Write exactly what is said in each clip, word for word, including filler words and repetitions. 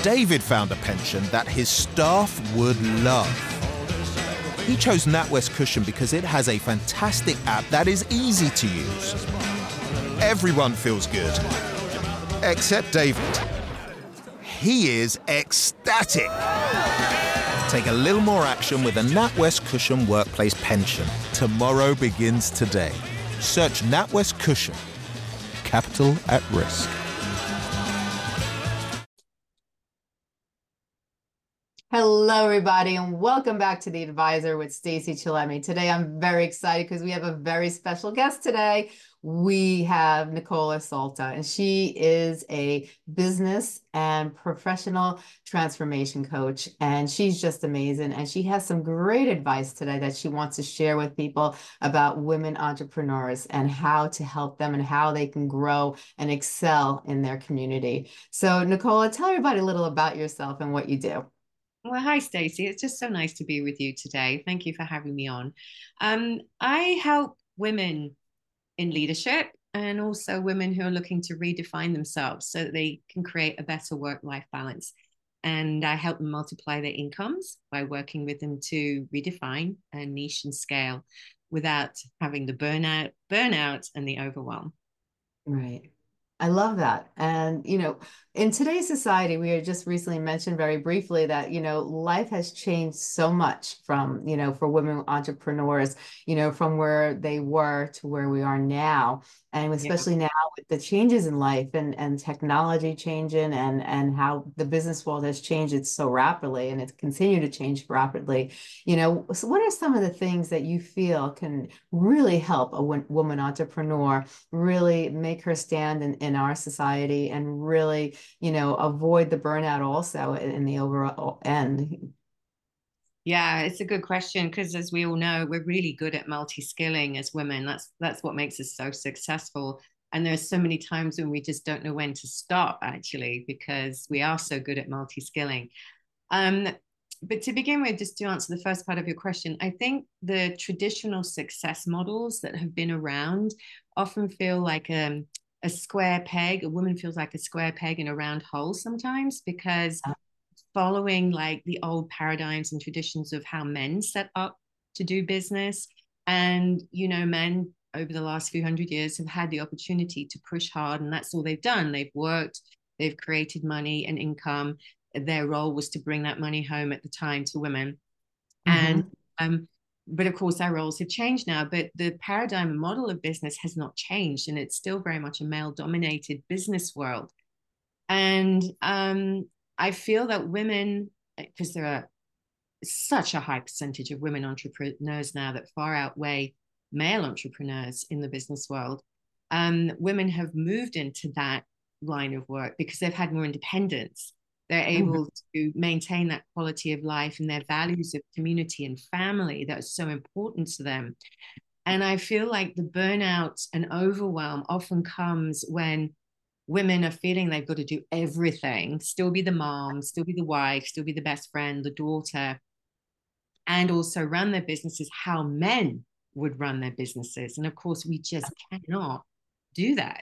David found a pension that his staff would love. He chose NatWest Cushion because it has a fantastic app that is easy to use. Everyone feels good, except David. He is ecstatic. Take a little more action with a NatWest Cushion workplace pension. Tomorrow begins today. Search NatWest Cushion. Capital at risk. Hello, everybody, and welcome back to The Advisor with Stacey Chillemi. Today, I'm very excited because we have a very special guest today. We have Nicola Salta, and she is a business and professional transformation coach, and she's just amazing. And she has some great advice today that she wants to share with people about women entrepreneurs and how to help them and how they can grow and excel in their community. So, Nicola, tell everybody a little about yourself and what you do. Well, hi, Stacey. It's just so nice to be with you today. Thank you for having me on. Um, I help women in leadership and also women who are looking to redefine themselves so that they can create a better work-life balance. And I help them multiply their incomes by working with them to redefine and niche and scale without having the burnout, burnout and the overwhelm. Right. I love that. And, you know, in today's society, we had just recently mentioned very briefly that, you know, life has changed so much from, you know, for women entrepreneurs, you know, from where they were to where we are now. And especially yeah. now with the changes in life and, and technology changing and, and how the business world has changed it so rapidly and it's continued to change rapidly. You know, so what are some of the things that you feel can really help a woman entrepreneur really make her stand in, in our society and really, you know, avoid the burnout also in the overall end? Yeah, it's a good question because as we all know, we're really good at multi-skilling as women. That's that's what makes us so successful. And there's so many times when we just don't know when to stop, actually, because we are so good at multi-skilling. Um, but to begin with, just to answer the first part of your question, I think the traditional success models that have been around often feel like um, a square peg. A woman feels like a square peg in a round hole sometimes because following like the old paradigms and traditions of how men set up to do business. And, you know, men over the last few hundred years have had the opportunity to push hard, and that's all they've done. They've worked, they've created money and income. Their role was to bring that money home at the time to women. Mm-hmm. And, um, but of course, our roles have changed now, but the paradigm and model of business has not changed, and it's still very much a male-dominated business world. And um, I feel that women, because there are such a high percentage of women entrepreneurs now that far outweigh male entrepreneurs in the business world, um, women have moved into that line of work because they've had more independence. They're able mm-hmm. to maintain that quality of life and their values of community and family that are so important to them. And I feel like the burnout and overwhelm often comes when women are feeling they've got to do everything, still be the mom, still be the wife, still be the best friend, the daughter, and also run their businesses how men would run their businesses. And of course, we just cannot do that.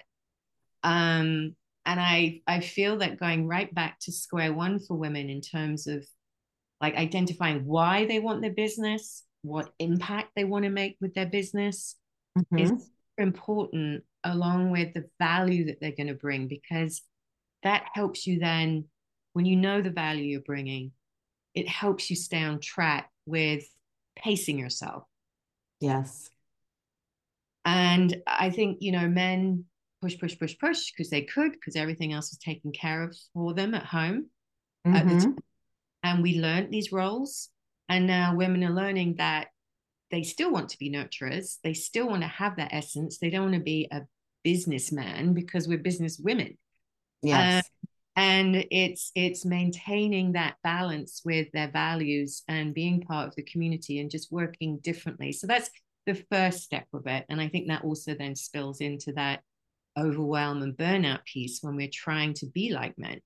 Um, and I, I feel that going right back to square one for women in terms of like identifying why they want their business, what impact they want to make with their business mm-hmm. is important, along with the value that they're going to bring, because that helps you then, when you know the value you're bringing, it helps you stay on track with pacing yourself. Yes. And I think, you know, men push, push, push, push because they could, because everything else was taken care of for them at home. Mm-hmm. At the time. And we learned these roles. And now women are learning that they still want to be nurturers. They still want to have that essence. They don't want to be a businessman because we're business women. Yes. Um, and it's it's maintaining that balance with their values and being part of the community and just working differently. So that's the first step of it. And I think that also then spills into that overwhelm and burnout piece when we're trying to be like men.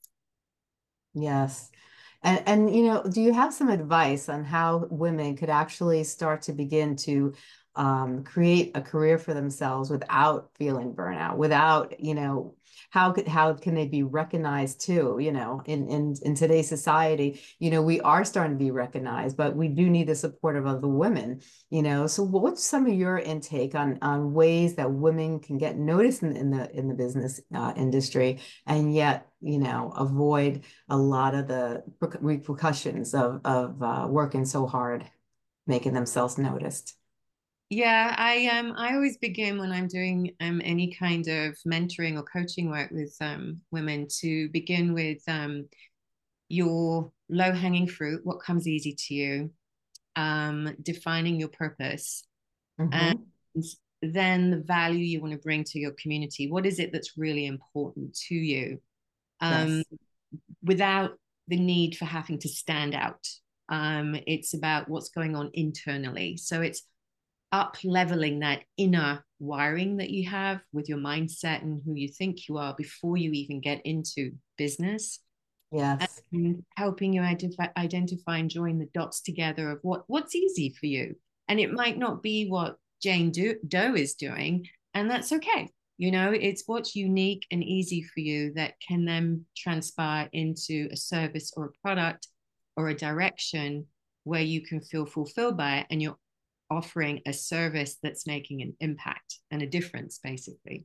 Yes. And, and, you know, do you have some advice on how women could actually start to begin to um, create a career for themselves without feeling burnout, without, you know, how could how can they be recognized too? You know, in in in today's society, you know, we are starting to be recognized, but we do need the support of other women. You know, so what's some of your intake on on ways that women can get noticed in, in the in the business uh, industry, and yet, you know, avoid a lot of the repercussions of of uh, working so hard, making themselves noticed? Yeah, I um I always begin when I'm doing um any kind of mentoring or coaching work with um women to begin with um your low-hanging fruit, what comes easy to you, um, defining your purpose, and Mm-hmm. then the value you want to bring to your community. What is it that's really important to you? Um, Yes. without the need for having to stand out. Um, it's about what's going on internally. So it's up leveling that inner wiring that you have with your mindset and who you think you are before you even get into business, Yes. and helping you identify, identify and join the dots together of what what's easy for you. And it might not be what Jane Doe is doing, and that's okay. You know, it's what's unique and easy for you that can then transpire into a service or a product or a direction where you can feel fulfilled by it, and you're offering a service that's making an impact and a difference, basically.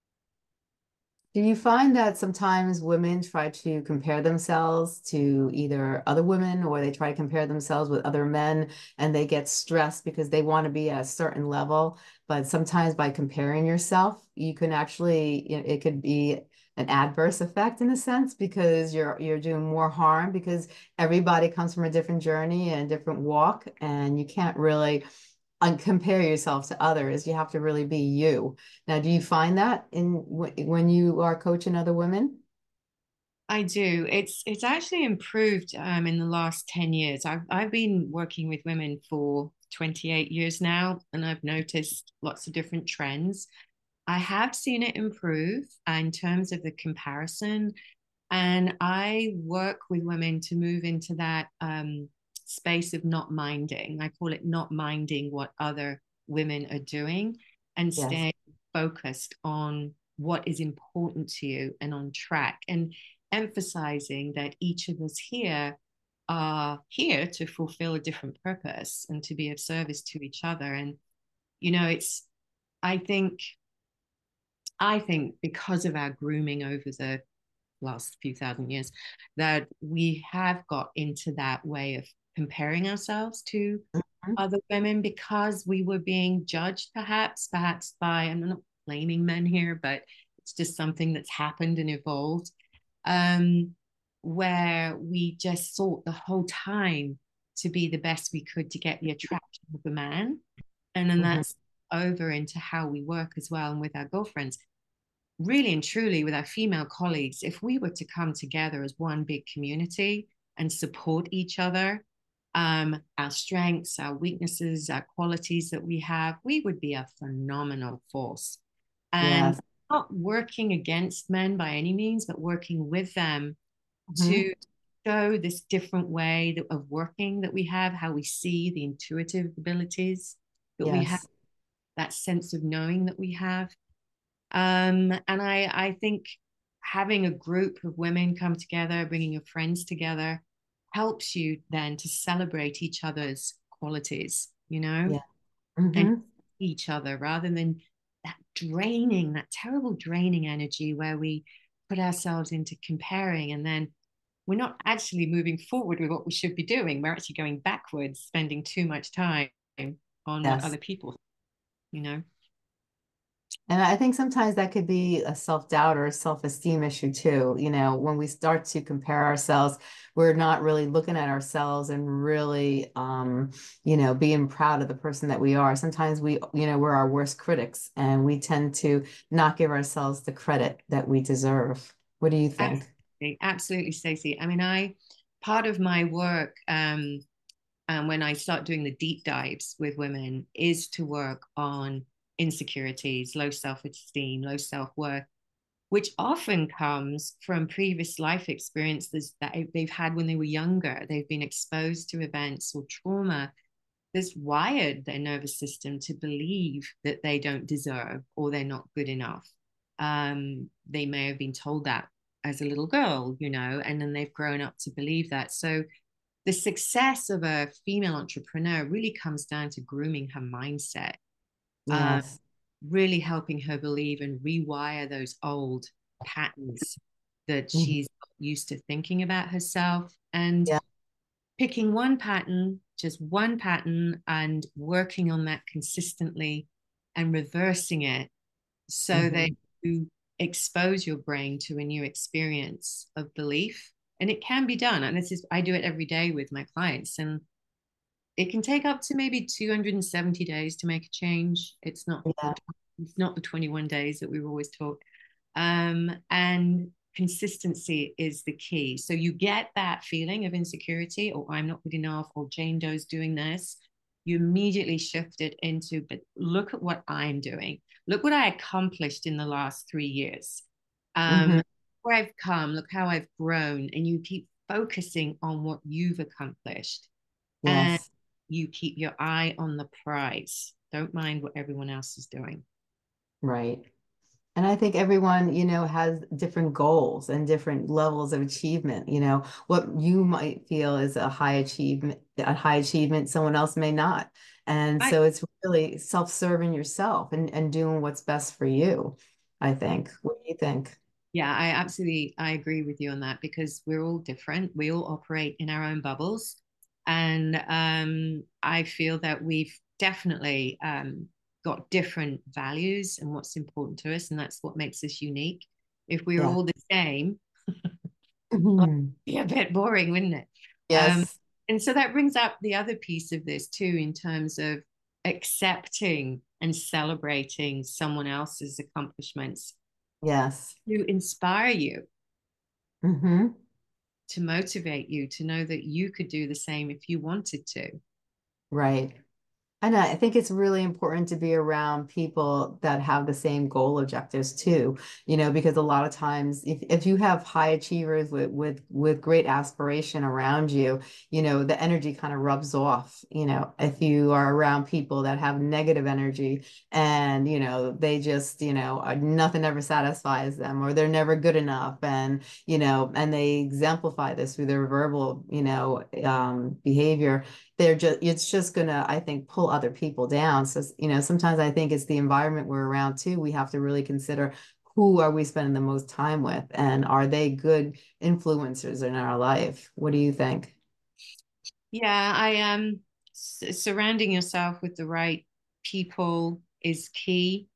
Do you find that sometimes women try to compare themselves to either other women, or they try to compare themselves with other men, and they get stressed because they want to be at a certain level? But sometimes by comparing yourself, you can actually, you know, it could be an adverse effect in a sense, because you're you're doing more harm, because everybody comes from a different journey and a different walk, and you can't really and compare yourself to others. You have to really be you. Now, do you find that in when you are coaching other women? I do. It's it's actually improved um, in the last ten years. I've I've been working with women for twenty-eight years now, and I've noticed lots of different trends. I have seen it improve uh, in terms of the comparison, and I work with women to move into that um, space of not minding. I call it not minding what other women are doing, and Yes. staying focused on what is important to you and on track, and emphasizing that each of us here are here to fulfill a different purpose and to be of service to each other. And, you know, it's, I think, I think because of our grooming over the last few thousand years, that we have got into that way of comparing ourselves to Mhm. other women because we were being judged, perhaps, perhaps by, and I'm not blaming men here, but it's just something that's happened and evolved, um, where we just sought the whole time to be the best we could to get the attraction of the man. And then Mhm. that's over into how we work as well and with our girlfriends. Really and truly, with our female colleagues, if we were to come together as one big community and support each other, um, our strengths, our weaknesses, our qualities that we have, we would be a phenomenal force. And Yes. not working against men by any means, but working with them Mhm. to show this different way of working that we have, how we see the intuitive abilities that we have, Yes. that sense of knowing that we have. Um, and I, I think having a group of women come together, bringing your friends together, helps you then to celebrate each other's qualities, you know, Yeah. and Hmm. each other rather than that draining, that terrible draining energy where we put ourselves into comparing, and then we're not actually moving forward with what we should be doing. We're actually going backwards, spending too much time on what Yes. other people, you know. And I think sometimes that could be a self-doubt or a self-esteem issue too. You know, when we start to compare ourselves, we're not really looking at ourselves and really, um, you know, being proud of the person that we are. Sometimes we, you know, we're our worst critics, and we tend to not give ourselves the credit that we deserve. What do you think? Absolutely, absolutely, Stacey. I mean, I part of my work um, um, when I start doing the deep dives with women is to work on insecurities, low self-esteem, low self-worth, which often comes from previous life experiences that they've had when they were younger. They've been exposed to events or trauma that's wired their nervous system to believe that they don't deserve or they're not good enough. Um, they may have been told that as a little girl, you know, and then they've grown up to believe that. So the success of a female entrepreneur really comes down to grooming her mindset, um, Yes. really helping her believe and rewire those old patterns that Mhm. she's used to thinking about herself, and Yeah. picking one pattern, just one pattern, and working on that consistently and reversing it so that Mhm. you expose your brain to a new experience of belief. And it can be done. And this is, I do it every day with my clients. And it can take up to maybe two hundred seventy days to make a change. It's not Yeah. it's not the twenty-one days that we've always taught. Um, and consistency is the key. So you get that feeling of insecurity, or I'm not good enough, or Jane Doe's doing this. You immediately shift it into, but look at what I'm doing. Look what I accomplished in the last three years. Mhm. Um, where I've come, look how I've grown. And you keep focusing on what you've accomplished. And Yes. you keep your eye on the prize. Don't mind what everyone else is doing. Right. And I think everyone, you know, has different goals and different levels of achievement. You know, what you might feel is a high achievement, a high achievement, someone else may not. And Right. so it's really self-serving yourself and, and doing what's best for you, I think. What do you think? Yeah, I absolutely I agree with you on that, because we're all different. We all operate in our own bubbles. And um, I feel that we've definitely um, got different values and what's important to us. And that's what makes us unique. If we were Yeah. all the same, it'd Mhm. be a bit boring, wouldn't it? Um, Yes. and so that brings up the other piece of this too, in terms of accepting and celebrating someone else's accomplishments Yes. to inspire you, Hmm. to motivate you, to know that you could do the same if you wanted to. Right. And I think it's really important to be around people that have the same goal objectives too, you know, because a lot of times if, if you have high achievers with, with, with great aspiration around you, you know, the energy kind of rubs off, you know, if you are around people that have negative energy and, you know, they just, you know, are, nothing ever satisfies them or they're never good enough. And, you know, and they exemplify this through their verbal, you know, um, behavior. They're just it's just gonna, I think, pull other people down. So, you know, sometimes I think it's the environment we're around too. We have to really consider who are we spending the most time with and are they good influencers in our life? What do you think? Yeah, I um s- surrounding yourself with the right people is key.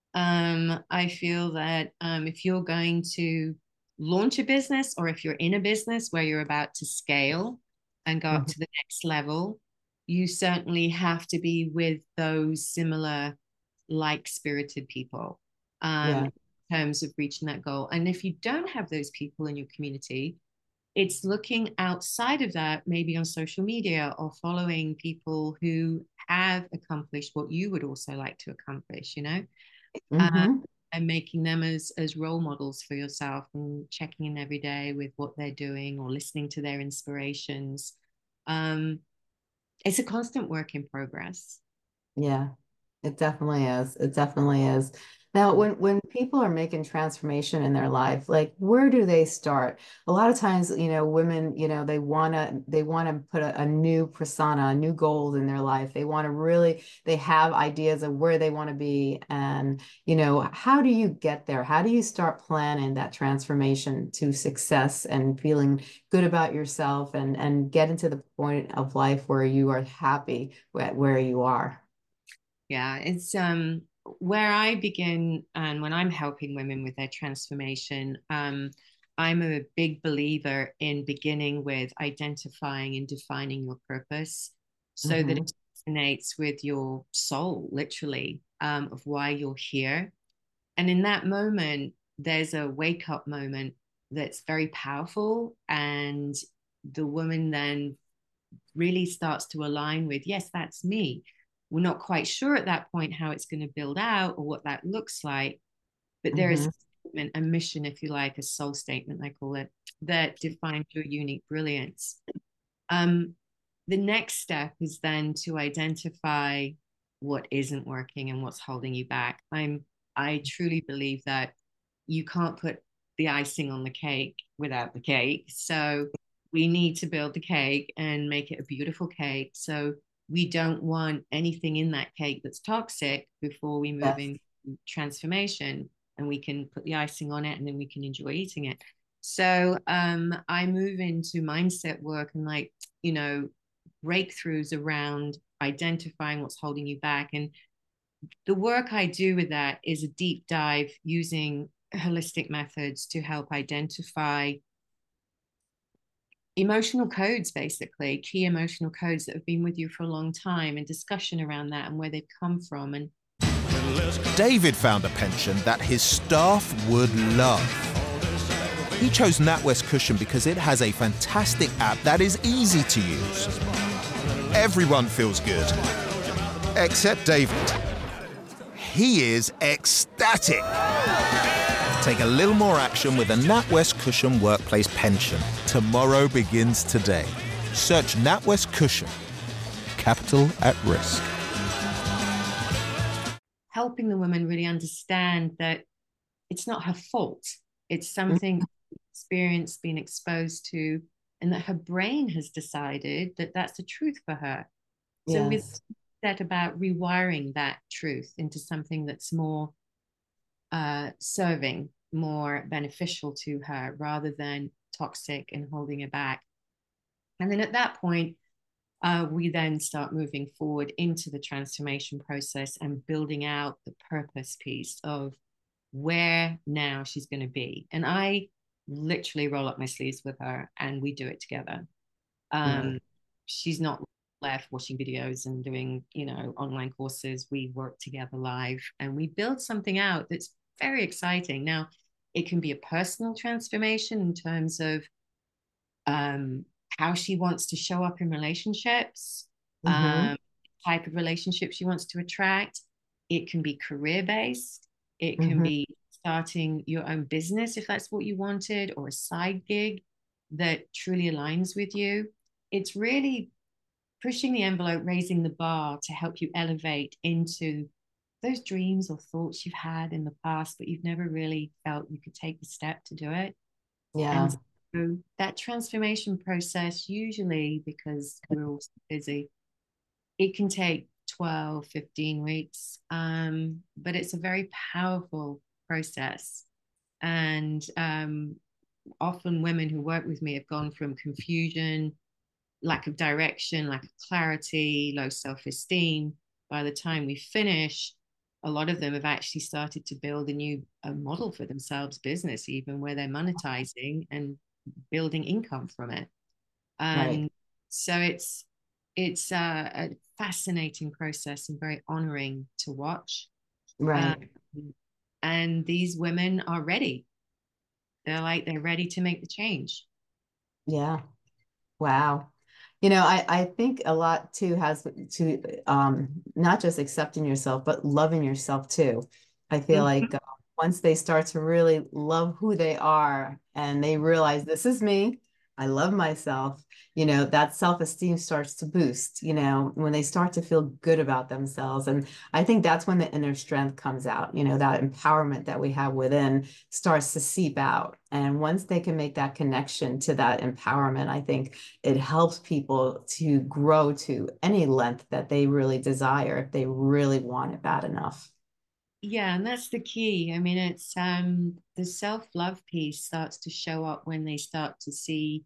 Um, I feel that um, if you're going to launch a business, or if you're in a business where you're about to scale and go up Mhm. to the next level, you certainly have to be with those similar, like-spirited people, um, Yeah. in terms of reaching that goal. And if you don't have those people in your community, it's looking outside of that, maybe on social media, or following people who have accomplished what you would also like to accomplish, you know, uh, Hmm. and making them as as role models for yourself, and checking in every day with what they're doing or listening to their inspirations. Um, it's a constant work in progress. Yeah. It definitely is. It definitely is. Now, when when people are making transformation in their life, like where do they start? A lot of times, you know, women, you know, they wanna they want to put a, a new persona, new goals in their life. They want to really, they have ideas of where they want to be. And, you know, how do you get there? How do you start planning that transformation to success and feeling good about yourself and and get into the point of life where you are happy where, where you are? Yeah, it's um where I begin, and when I'm helping women with their transformation, um, I'm a big believer in beginning with identifying and defining your purpose, so that Hmm. it resonates with your soul, literally, um, of why you're here. And in that moment, there's a wake up moment that's very powerful. And the woman then really starts to align with, yes, that's me. We're not quite sure at that point how it's going to build out or what that looks like, but there is Hmm. a statement, a mission, if you like, a soul statement, I call it, that defines your unique brilliance. Um, the next step is then to identify what isn't working and what's holding you back. I'm I truly believe that you can't put the icing on the cake without the cake. So we need to build the cake and make it a beautiful cake. So we don't want anything in that cake that's toxic before we move Yes. into transformation, and we can put the icing on it and then we can enjoy eating it. So um, I move into mindset work and, like, you know, breakthroughs around identifying what's holding you back. And the work I do with that is a deep dive using holistic methods to help identify emotional codes, basically key emotional codes that have been with you for a long time, and discussion around that and where they've come from. And David found a pension that his staff would love. He chose NatWest Cushion because it has a fantastic app that is easy to use. Everyone feels good, except David. He is ecstatic. Take a little more action with a NatWest Cushion Workplace Pension. Tomorrow begins today. Search NatWest Cushion. Capital at risk. helping the woman really understand that it's not her fault. It's something mm-hmm. experienced, been exposed to, and that her brain has decided that that's the truth for her. So yes. we've said about rewiring that truth into something that's more uh, serving, more beneficial to her, rather than toxic and holding her back. And then at that point, uh, we then start moving forward into the transformation process and building out the purpose piece of where now she's going to be. And I literally roll up my sleeves with her and we do it together. Um, yeah. She's not left watching videos and doing, you know, online courses. We work together live and we build something out that's very exciting. Now, it can be a personal transformation in terms of um, how she wants to show up in relationships, mm-hmm. um, type of relationship she wants to attract. It can be career-based. It can mm-hmm. be starting your own business if that's what you wanted, or a side gig that truly aligns with you. It's really pushing the envelope, raising the bar to help you elevate into those dreams or thoughts you've had in the past, but you've never really felt you could take the step to do it. Yeah. And so that transformation process, usually because we're all so busy, it can take twelve, fifteen weeks, um, but it's a very powerful process. And um, often women who work with me have gone from confusion, lack of direction, lack of clarity, low self-esteem. By the time we finish, a lot of them have actually started to build a new a model for themselves, business even, where they're monetizing and building income from it. Um, right. So it's it's a, a fascinating process and very honoring to watch. Right. Um, and these women are ready. They're like, they're ready to make the change. Yeah. Wow. You know, I, I think a lot too has to um, not just accepting yourself, but loving yourself too. I feel mm-hmm. like uh, once they start to really love who they are and they realize this is me, I love myself, you know, that self-esteem starts to boost, you know, when they start to feel good about themselves. And I think that's when the inner strength comes out, you know, that empowerment that we have within starts to seep out. And once they can make that connection to that empowerment, I think it helps people to grow to any length that they really desire, if they really want it bad enough. Yeah, and that's the key. I mean, it's um, the self-love piece starts to show up when they start to see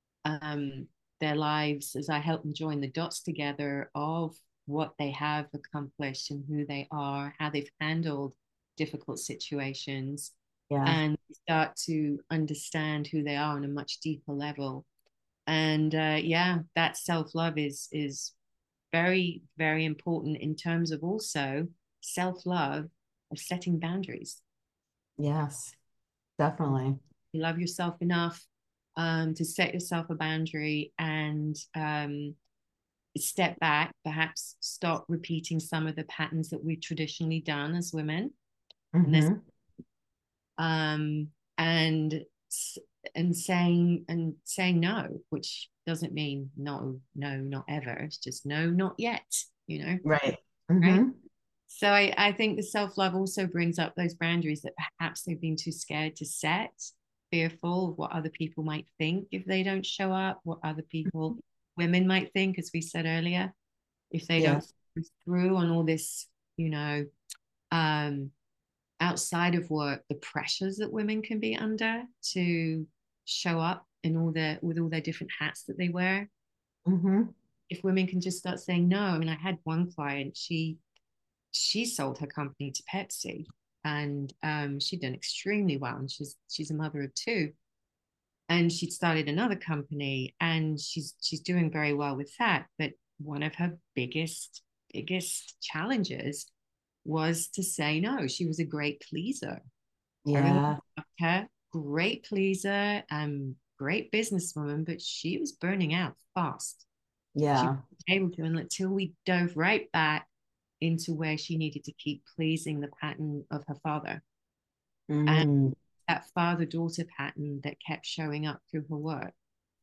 um, their lives, as I help them join the dots together of what they have accomplished and who they are, how they've handled difficult situations, yeah. and start to understand who they are on a much deeper level. And uh, yeah, that self-love is is very, very important in terms of also self-love of setting boundaries. Yes, definitely. You love yourself enough um, to set yourself a boundary and um, step back, perhaps stop repeating some of the patterns that we've traditionally done as women. Mm-hmm. And, um, and and saying and saying no, which doesn't mean no, no, not ever. It's just no, not yet, you know. Right. Right. Mm-hmm. So I, I think the self-love also brings up those boundaries that perhaps they've been too scared to set, fearful of what other people might think if they don't show up, what other people, women might think, as we said earlier, if they Yeah. don't go through on all this, you know, um, outside of work, the pressures that women can be under to show up in all their with all their different hats that they wear. Mm-hmm. If women can just start saying no. I mean, I had one client, she she sold her company to Pepsi, and um, she'd done extremely well. And she's she's a mother of two, and she'd started another company, and she's she's doing very well with that. But one of her biggest biggest challenges was to say no. She was a great pleaser. Everyone Yeah. loved her, great pleaser, um, great businesswoman, but she was burning out fast. She Yeah. was able to, and until we dove right back into where she needed to keep pleasing the pattern of her father. And Mm. that father daughter pattern that kept showing up through her work.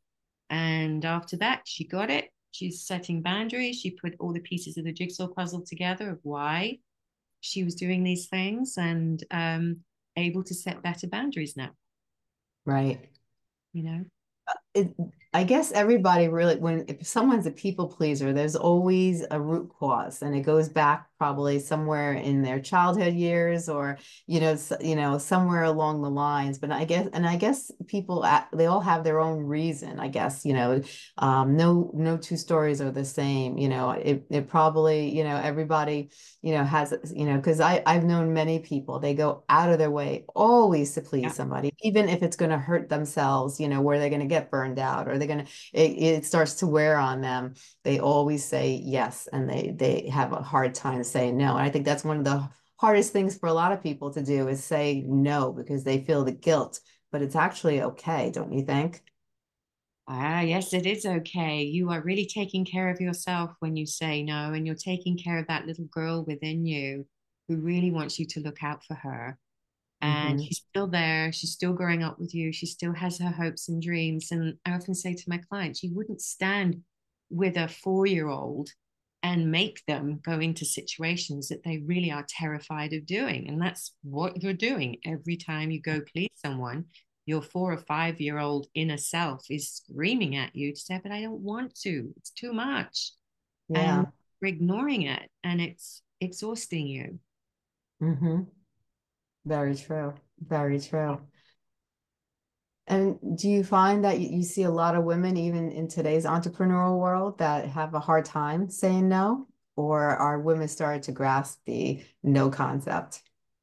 And after that, she got it. She's setting boundaries. She put all the pieces of the jigsaw puzzle together of why she was doing these things, and um, able to set better boundaries now, Right. you know? It, I guess everybody really, when if someone's a people pleaser, there's always a root cause, and it goes back probably somewhere in their childhood years, or you know, s- you know, somewhere along the lines. But I guess, and I guess people, a- they all have their own reason. I guess, you know, um, no, no two stories are the same. You know, it, it probably, you know, everybody, you know, has, you know, because I I've known many people, they go out of their way always to Yeah. please somebody, even if it's going to hurt themselves, you know, where they're going to get burned out, or they're going to, it, it starts to wear on them. They always say yes, and they they have a hard time saying no. And I think that's one of the hardest things for a lot of people to do, is say no, because they feel the guilt, but it's actually okay, don't you think? Ah, yes, it is okay. You are really taking care of yourself when you say no, and you're taking care of that little girl within you who really wants you to look out for her. And Mm-hmm. she's still there. She's still growing up with you. She still has her hopes and dreams. And I often say to my clients, you wouldn't stand with a four year old and make them go into situations that they really are terrified of doing. And that's what you're doing every time you go please someone. Your four or five year old inner self is screaming at you to say, but I don't want to. It's too much. And Yeah. you're ignoring it, and it's exhausting you. Mm-hmm. Very true. Very true. And do you find that you, you see a lot of women, even in today's entrepreneurial world, that have a hard time saying no? Or are women starting to grasp the no concept?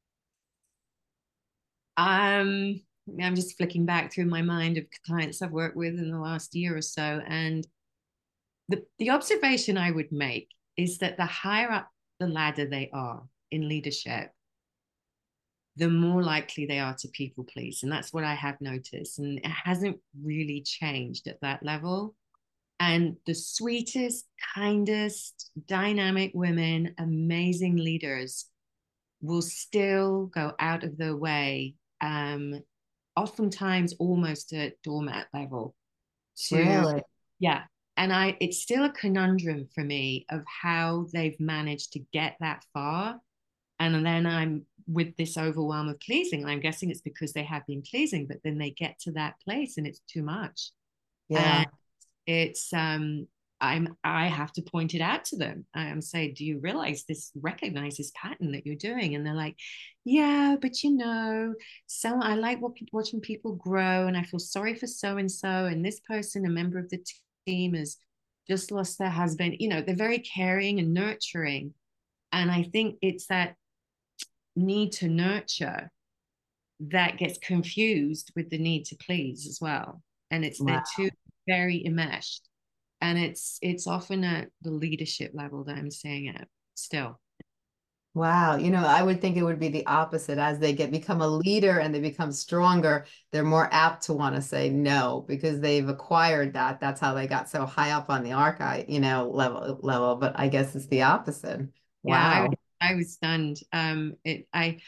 Um, I'm just flicking back through my mind of clients I've worked with in the last year or so, and the, the observation I would make is that the higher up the ladder they are in leadership, the more likely they are to people please. And that's what I have noticed. And it hasn't really changed at that level. And the sweetest, kindest, dynamic women, amazing leaders will still go out of their way, um, oftentimes almost at doormat level, to, Really? yeah. And I, it's still a conundrum for me of how they've managed to get that far. And then I'm with this overwhelm of pleasing. I'm guessing it's because they have been pleasing, but then they get to that place and it's too much. And Yeah. it's um I'm I have to point it out to them. I'm saying, do you realize this, recognize this pattern that you're doing? And they're like, yeah, but you know, so I like watching people grow, and I feel sorry for so and so, and this person, a member of the team, has just lost their husband. You know, they're very caring and nurturing. And I think it's that need to nurture that gets confused with the need to please as well. And it's they're Wow. two very enmeshed. And it's it's often at the leadership level that I'm saying it still. Wow. You know, I would think it would be the opposite. As they get become a leader and they become stronger, they're more apt to want to say no, because they've acquired that. That's how they got so high up on the archive, you know, level level. But I guess it's the opposite. Yeah, I Wow. I was stunned. Um, it I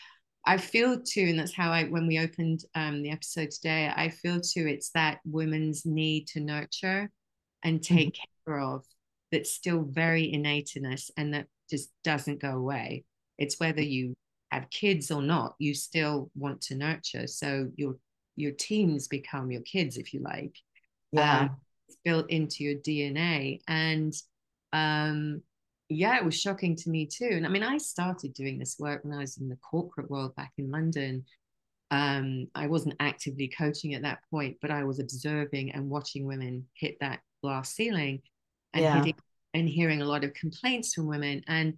I feel too, and that's how I, when we opened um, the episode today, I feel too, it's that women's need to nurture and take Mhm. care of that's still very innate in us and that just doesn't go away. It's whether you have kids or not, you still want to nurture. So your your teams become your kids, if you like. Um, Yeah. it's built into your D N A. And um, yeah, it was shocking to me too. And I mean, I started doing this work when I was in the corporate world back in London. Um, I wasn't actively coaching at that point, but I was observing and watching women hit that glass ceiling and Yeah. hitting and hearing a lot of complaints from women. And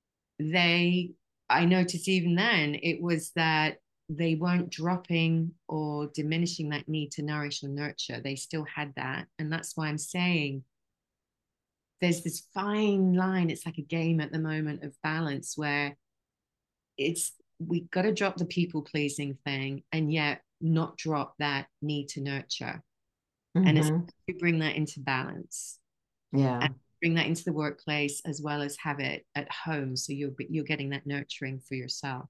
they, I noticed even then, it was that they weren't dropping or diminishing that need to nourish or nurture. They still had that. And that's why I'm saying there's this fine line. It's like a game at the moment of balance where it's, we got to drop the people pleasing thing and yet not drop that need to nurture. And it's Hmm. to bring that into balance Yeah. and bring that into the workplace as well as have it at home. So you're, you're getting that nurturing for yourself.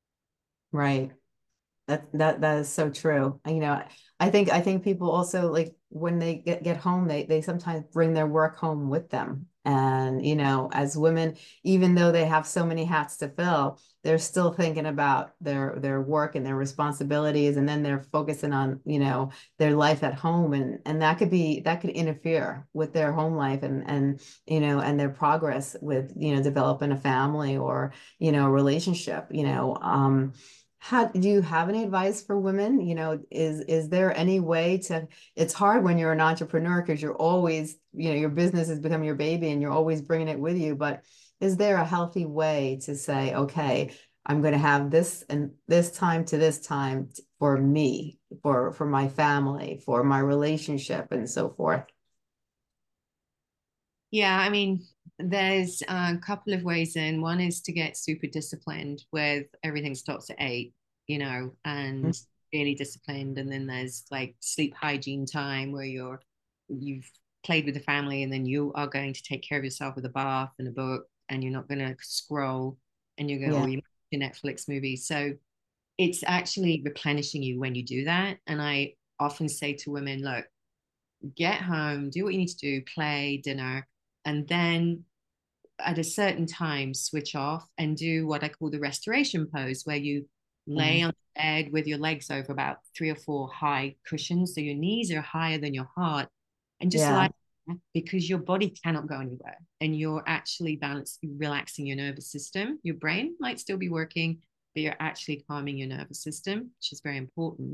Right. That that that is so true. And, you know, I think I think people also like when they get, get home, they they sometimes bring their work home with them. And, you know, as women, even though they have so many hats to fill, they're still thinking about their their work and their responsibilities, and then they're focusing on, you know, their life at home. And and that could be that could interfere with their home life and and you know and their progress with, you know, developing a family or, you know, a relationship, you know. Um how do you have any advice for women? You know, is is there any way to, it's hard when you're an entrepreneur because you're always, you know, your business has become your baby and you're always bringing it with you, but is there a healthy way to say, okay, I'm going to have this and this time to this time for me, for for my family, for my relationship and so forth? Yeah, I mean, there's a couple of ways in. One is to get super disciplined with everything stops at eight, you know, and really disciplined. And then there's like sleep hygiene time where you're you've played with the family and then you are going to take care of yourself with a bath and a book and you're not going to scroll and you're going to, Yeah. or you your Netflix movie. So it's actually replenishing you when you do that. And I often say to women, look, get home, do what you need to do, play, dinner, and then at a certain time switch off and do what I call the restoration pose, where you lay Mhm. on the bed with your legs over about three or four high cushions. So your knees are higher than your heart and just Yeah. lie there because your body cannot go anywhere and you're actually balancing, relaxing your nervous system. Your brain might still be working, but you're actually calming your nervous system, which is very important.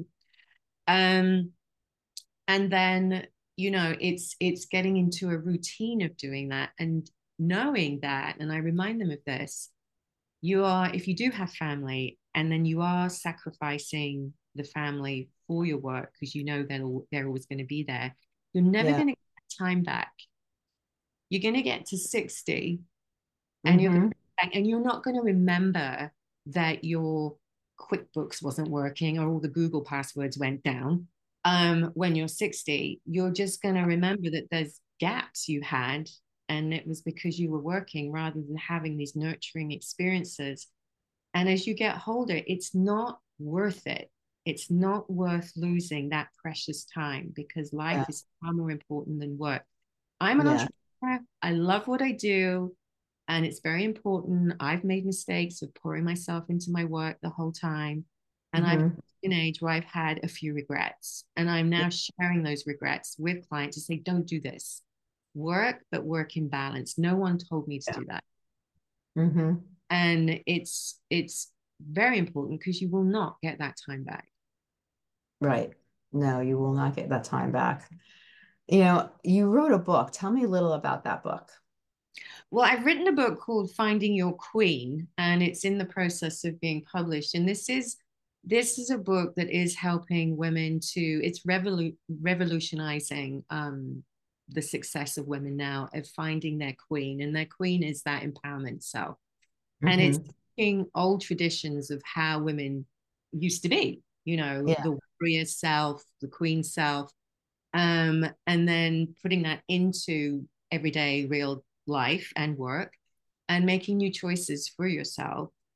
Um, and then you know it's it's getting into a routine of doing that and knowing that, and I remind them of this, you are, if you do have family and then you are sacrificing the family for your work because you know they're, they're always going to be there, you're never Yeah. going to get time back. You're going to get to sixty and you're Hmm. and you're not going to remember that your QuickBooks wasn't working or all the Google passwords went down. Um, when you're sixty, you're just going to remember that there's gaps you had, and it was because you were working rather than having these nurturing experiences. And as you get older, it's not worth it. It's not worth losing that precious time because life Yeah. is far more important than work. I'm an Yeah. entrepreneur. I love what I do. And it's very important. I've made mistakes of pouring myself into my work the whole time. And I've Hmm. in an age where I've had a few regrets. And I'm now sharing those regrets with clients to say, don't do this. Work, but work in balance. No one told me to Yeah. do that. Hmm. And it's it's very important because you will not get that time back. Right. No, you will not get that time back. You know, you wrote a book. Tell me a little about that book. Well, I've written a book called Finding Your Queen, and it's in the process of being published. And this is this is a book that is helping women to, it's revolu- revolutionizing um, the success of women now of finding their queen. And their queen is that empowerment self. And it's Hmm. taking old traditions of how women used to be, you know, Yeah. the warrior self, the queen self, um, and then putting that into everyday real life and work and making new choices for yourself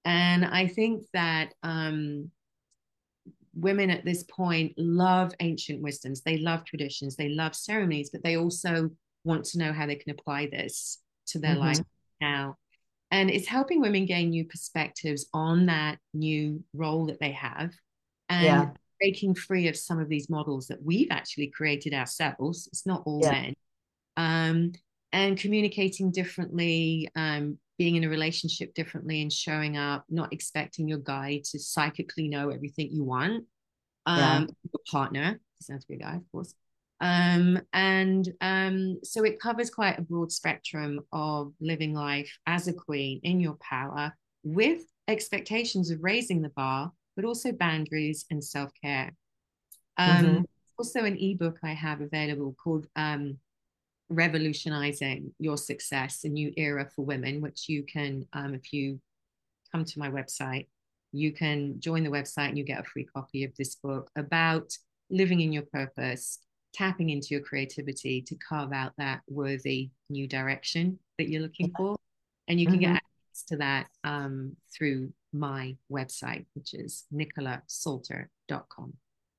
And I think that um, women at this point love ancient wisdoms. They love traditions. They love ceremonies, but they also want to know how they can apply this to their Mm-hmm. life now. And it's helping women gain new perspectives on that new role that they have, and Yeah. breaking free of some of these models that we've actually created ourselves. It's not all Yeah. men. Um, and communicating differently, um, being in a relationship differently, and showing up, not expecting your guy to psychically know everything you want. Yeah. Um, your partner, doesn't have to be a guy, of course. Um, and um, so it covers quite a broad spectrum of living life as a queen in your power, with expectations of raising the bar, but also boundaries and self-care. Mm-hmm. Um, also an ebook I have available called um, Revolutionizing Your Success, a New Era for Women, which you can, um, if you come to my website, you can join the website and you get a free copy of this book about living in your purpose, tapping into your creativity to carve out that worthy new direction that you're looking for. And you can Mm-hmm. get access to that um, through my website, which is nicola salter dot com.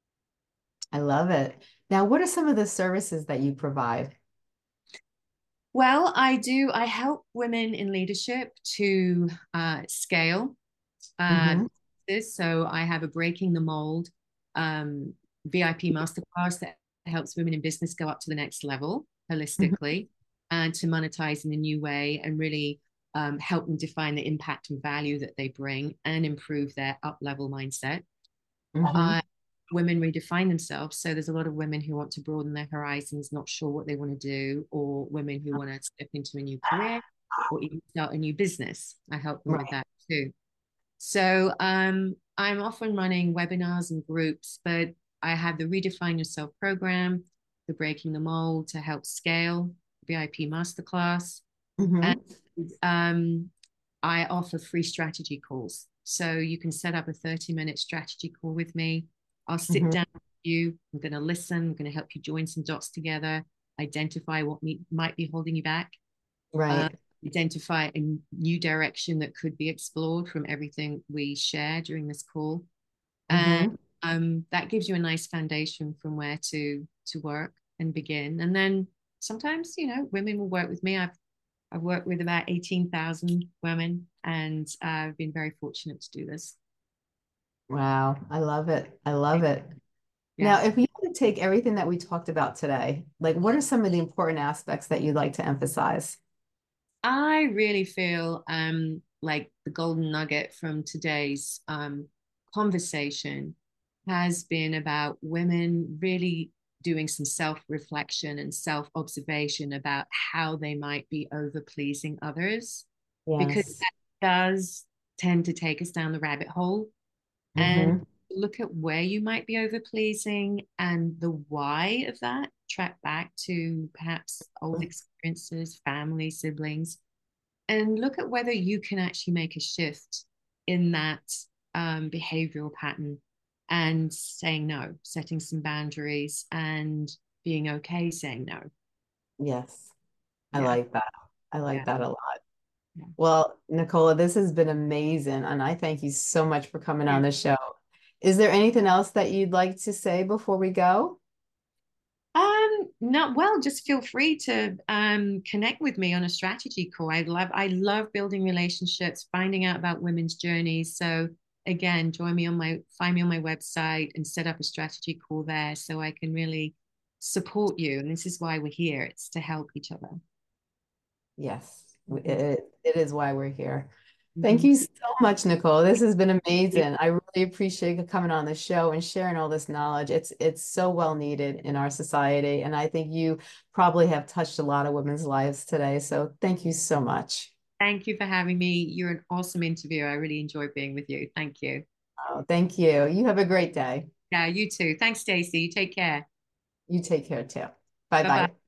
I love it. Now, what are some of the services that you provide? Well, I do. I help women in leadership to uh, scale uh, Mm-hmm. this. So I have a Breaking the Mold um, V I P masterclass that helps women in business go up to the next level Mm-hmm. holistically and to monetize in a new way, and really um, help them define the impact and value that they bring and improve their up level mindset. Mm-hmm. Uh, women redefine themselves. So there's a lot of women who want to broaden their horizons, not sure what they want to do, or women who want to step into a new career or even start a new business. I help them with Right. that too. So um, I'm often running webinars and groups, but I have the Redefine Yourself program, the Breaking the Mold to help scale, V I P masterclass. And Mm-hmm. um, I offer free strategy calls. So you can set up a thirty minute strategy call with me. I'll sit Mm-hmm. down with you. I'm going to listen. I'm going to help you join some dots together, identify what me, might be holding you back, uh, Right. identify a new direction that could be explored from everything we share during this call. And Mm-hmm. um, that gives you a nice foundation from where to to work and begin. And then sometimes, you know, women will work with me. I've I've worked with about eighteen thousand women, and uh, I've been very fortunate to do this. Wow. I love it. I love it. Yeah. Now, if you had to take everything that we talked about today, like what are some of the important aspects that you'd like to emphasize? I really feel um, like the golden nugget from today's um, conversation has been about women really doing some self reflection and self observation about how they might be over pleasing others, because Yes. that does tend to take us down the rabbit hole. And Mm-hmm. look at where you might be over pleasing and the why of that. Track back to perhaps old experiences, family, siblings, and look at whether you can actually make a shift in that um, behavioral pattern and saying no, setting some boundaries and being okay saying no. Yes. I Yeah. like that. I like Yeah. that a lot. Yeah. Well, Nicola, this has been amazing, and I thank you so much for coming Yeah. on the show. Is there anything else that you'd like to say before we go? Um, no, well, just feel free to um connect with me on a strategy call. I love I love building relationships, finding out about women's journeys. So again, join me on my find me on my website and set up a strategy call there so I can really support you. And this is why we're here. It's to help each other. Yes, Mhm. it, it is why we're here. Thank Mhm. you so much, Nicole. This has been amazing. I really appreciate you coming on the show and sharing all this knowledge. It's it's so well needed in our society, and I think you probably have touched a lot of women's lives today. So thank you so much. Thank you for having me. You're an awesome interviewer. I really enjoyed being with you. Thank you. Oh, thank you. You have a great day. Yeah, you too. Thanks, Stacey. Take care. You take care too. Bye Bye bye. bye.